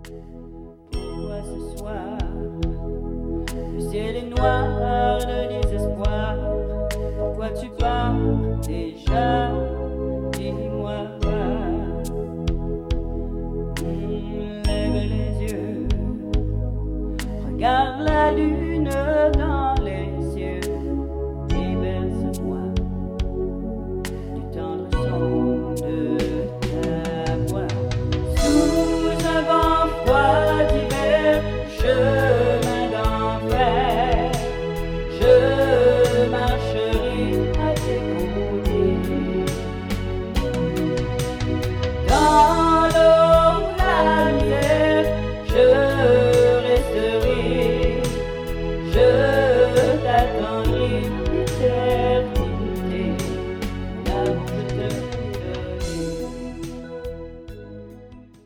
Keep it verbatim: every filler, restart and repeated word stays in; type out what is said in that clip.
Pourquoi ce soir le ciel est noir de désespoir? Pourquoi tu pars déjà? Dis-moi. Mmh, lève les yeux, regarde la lune dans